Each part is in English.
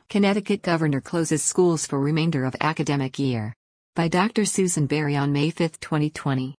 Connecticut Governor closes schools for remainder of academic year. By Dr. Susan Berry on May 5, 2020.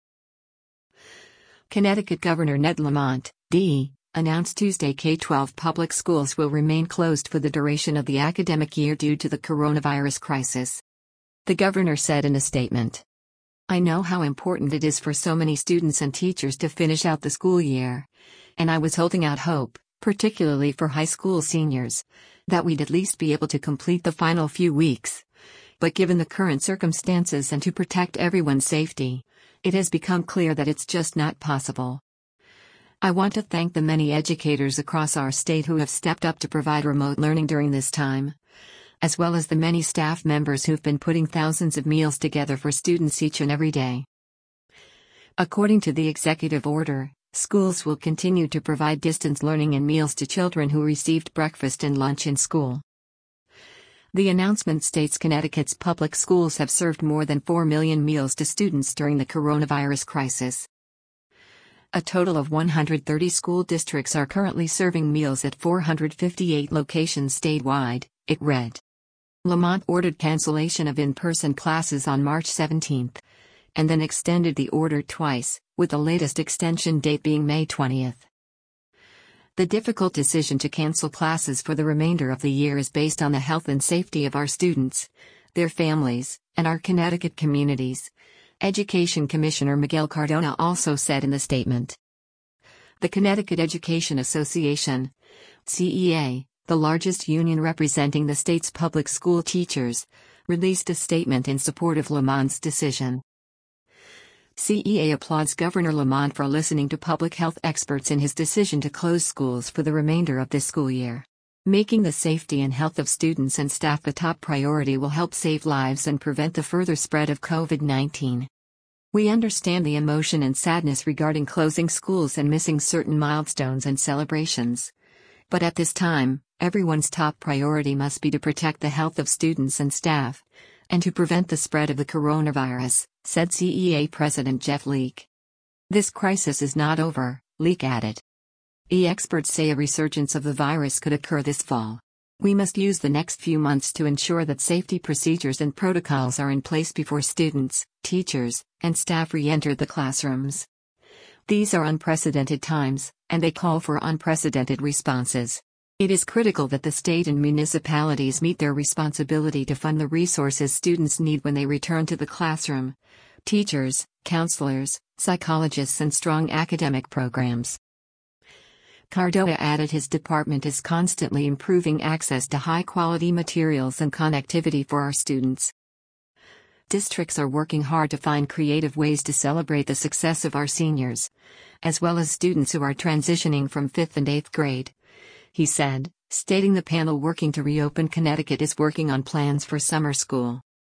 Connecticut Governor Ned Lamont, D., announced Tuesday K-12 public schools will remain closed for the duration of the academic year due to the coronavirus crisis. The governor said in a statement, "I know how important it is for so many students and teachers to finish out the school year. And I was holding out hope, particularly for high school seniors, that we'd at least be able to complete the final few weeks. But given the current circumstances and to protect everyone's safety, it has become clear that it's just not possible. I want to thank the many educators across our state who have stepped up to provide remote learning during this time, as well as the many staff members who've been putting thousands of meals together for students each and every day." According to the executive order, schools will continue to provide distance learning and meals to children who received breakfast and lunch in school. The announcement states Connecticut's public schools have served more than 4 million meals to students during the coronavirus crisis. A total of 130 school districts are currently serving meals at 458 locations statewide, it read. Lamont ordered cancellation of in-person classes on March 17, and then extended the order twice, with the latest extension date being May 20. The difficult decision to cancel classes for the remainder of the year is based on the health and safety of our students, their families, and our Connecticut communities, Education Commissioner Miguel Cardona also said in the statement. The Connecticut Education Association, CEA, the largest union representing the state's public school teachers, released a statement in support of Lamont's decision. CEA applauds Governor Lamont for listening to public health experts in his decision to close schools for the remainder of this school year. Making the safety and health of students and staff the top priority will help save lives and prevent the further spread of COVID-19. We understand the emotion and sadness regarding closing schools and missing certain milestones and celebrations. But at this time, everyone's top priority must be to protect the health of students and staff, and to prevent the spread of the coronavirus, said CEA President Jeff Leake. This crisis is not over, Leake added. Experts say a resurgence of the virus could occur this fall. We must use the next few months to ensure that safety procedures and protocols are in place before students, teachers, and staff re-enter the classrooms. These are unprecedented times, and they call for unprecedented responses. It is critical that the state and municipalities meet their responsibility to fund the resources students need when they return to the classroom: teachers, counselors, psychologists, and strong academic programs. Cardona added his department is constantly improving access to high-quality materials and connectivity for our students. Districts are working hard to find creative ways to celebrate the success of our seniors, as well as students who are transitioning from 5th and 8th grade. He said, stating the panel working to reopen Connecticut is working on plans for summer school.